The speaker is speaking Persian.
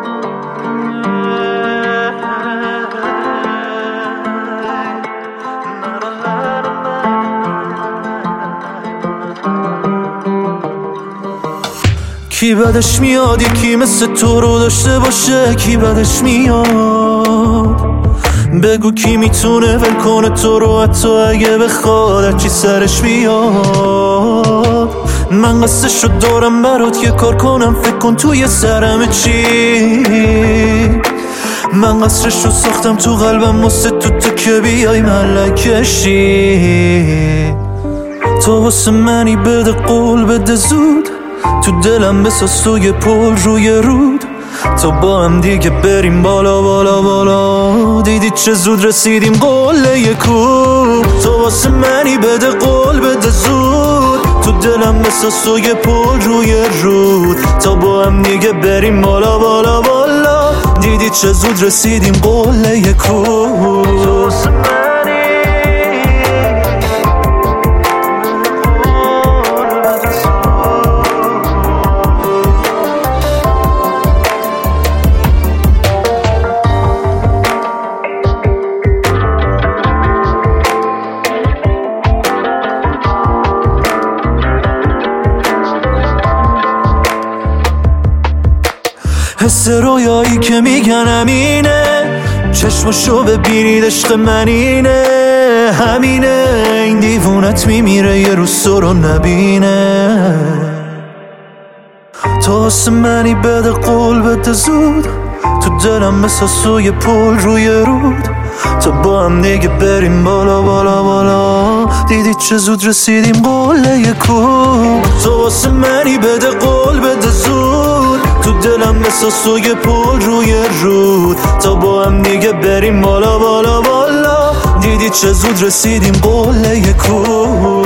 کی بدش میاد یکی مثل تو رو داشته باشه؟ کی بدش میاد؟ بگو کی میتونه ول کنه تو رو حتی اگه بخواد هرچی سرش بیاد. من قصه‌شو دارم برات یه کار کنم، فکر کن توی سرم چی. من قصرشو ساختم تو قلبم واسه تو که بیای ملکشی. تو واسه منی بده قول بده زود، تو دلم بساز تو یه پل روی رود، تا با هم دیگه بریم بالا بالا بالا. دیدی چه زود رسیدیم قله یه کوه. تو واسه منی بده قول بده زود، تو دلم بساز تو یه پل روی رود، تا با هم دیگه بریم بالا بالا بالا. دیدی چه زود رسیدیم قله یه کوه. تو واسه حس رویایی که میگن همینه، چشمشو ببینید عشق من اینه. همینه این دیوونت میمیره یه روز تو رو نبینه. تو واسه منی بده قول بده زود، تو دلم بساز تو یه پل روی رود، تا با هم دیگه بریم بالا بالا بالا. دیدی چه زود رسیدیم قله یه کوه. تو واسه منی بده قول بده زود، تو دلم بساز تو یه پل روی رود، تا با هم دیگه بریم بالا بالا بالا. دیدی چه زود رسیدیم قله یه کوه.